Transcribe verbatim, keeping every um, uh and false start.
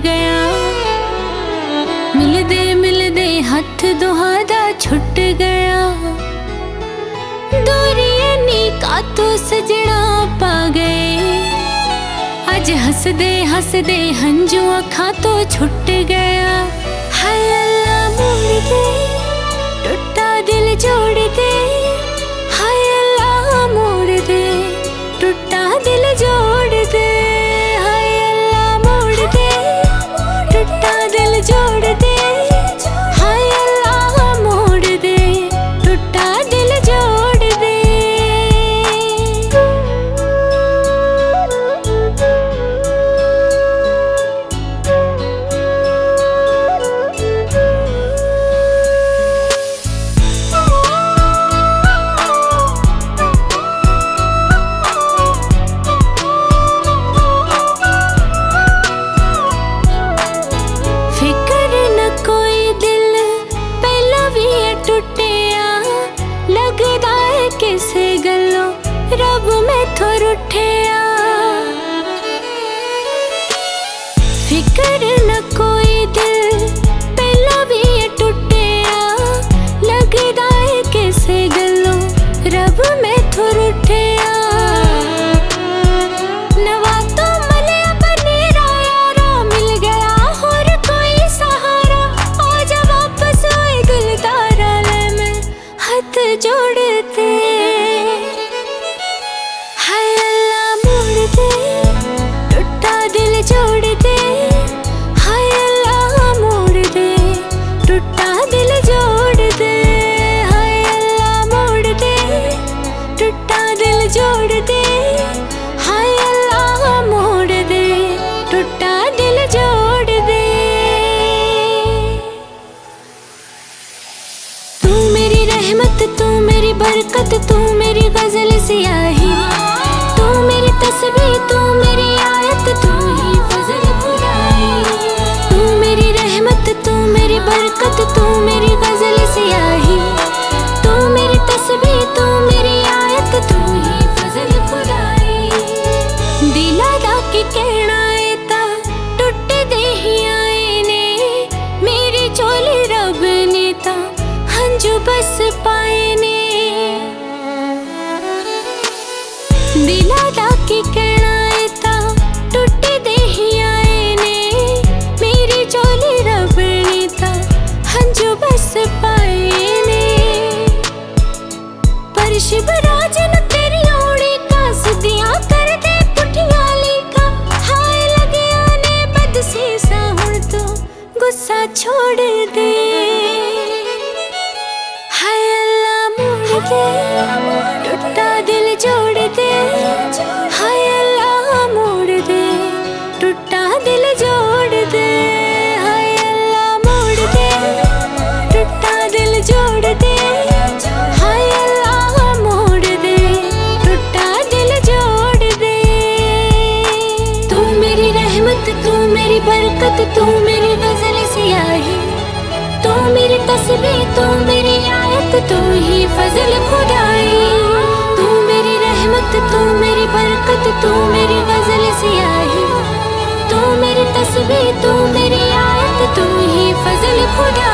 गया। मिलदे मिलदे हथ दुहादा छुट गया। दूरी नी कातों सजना पा गए। अज हसदे हसदे हंजू अखां तो छुट गया। हाय अल्लाह मोड़ दे टुटा दिल जोड़ दे। हाय अल्लाह मोड़ दे टुटा दिल जोड़ दे। हाय अल्लाह मोड़ दे टुटा दिल जोड़ दे। हाय अल्लाह मोड़ दे टुटा दिल जोड़ दे। किसे गलों रब मैथों रुठिया। फिकर न कोई दिल पहला भी टुटिया। लगदा है किसे गलों रब मैथों रुठिया। नवा तो मलिया बनेरा यारा मिल गया होर कोई सहारा। आजा वापस आए दिलदारा ले मैं हाथ जोड़ते। हाय अल्लाह मोड़ दे टुटा दिल जोड़ दे। हाय अल्लाह मोड़ दे टुटा दिल जोड़ दे। हाय अल्लाह मोड़ दे टुटा दिल जोड़ दे। हाय अल्लाह मोड़ दे टुटा दिल जोड़ दे। तू मेरी रहमत तू मेरी बरकत तू मेरी गजल सियाही। तू मेरी तस्बीह तू मेरी आयत तू ही फजल खुदाई। तू मेरी रहमत तू मेरी बरकत तू मेरी गजल सियाही। तू मेरी तस्बीह तू मेरी आयत तू ही फजल खुदाई। दिला दा की कहना है ता टुट दे ही आए ने। मेरी चोली रब ने ता हंजू बस पाए ने। दिला दा की कहना है ता टुट दे ही आए ने। मेरी चोली रब ने ता हंजू बस पाए ने। पर शिवराज न तेरी ओड़ी का सिद्धियां कर दे पुठियां लेखा। हाय लगिया ने बदसीसा हुण तो गुस्सा छोड़ दे। हाय अल्लाह मोड़ दे टुटा दिल जोड़ दे। हाय अल्लाह मोड़ दे टुटा दिल जोड़ दे। हाय अल्लाह मोड़ दे टुटा दिल जोड़ दे। हाय अल्लाह मोड़ दे टुटा दिल जोड़ दे। तू मेरी रहमत तू मेरी बरकत तू मेरी गजल सियाही। तू मेरी तस्बीह तू मेरी आयत तू ही फजल खुदाई। तू मेरी रहमत तू मेरी बरकत तू मेरी गजल सियाही। तू मेरी तस्बीह तू मेरी आयत तू ही फजल खुदाई।